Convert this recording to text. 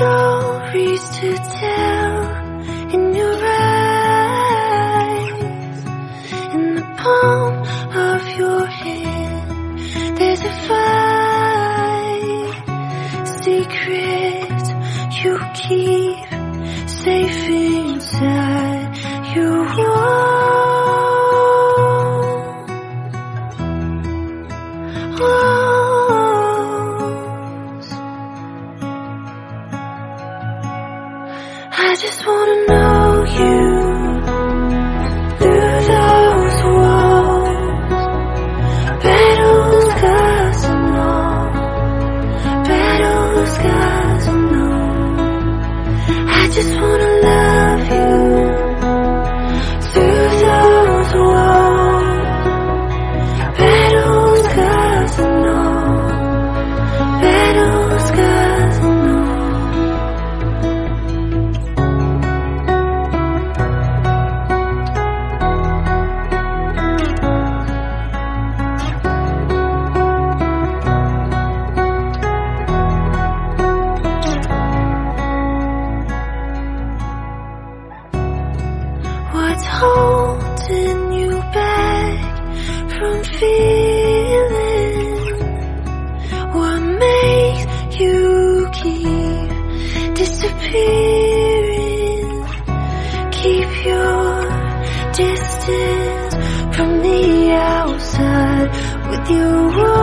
stories to tell in your eyes. In the palm of your hand, there's a fight. Secret you keep safe inside your walls. I just wanna know you through those walls. Battle scars and all, battle scars and all. I just wanna love you through those walls. Battle scars and all, battle scars and all. What's holding you back from feeling? What makes you keep disappearing? Keep your distance from the outside with your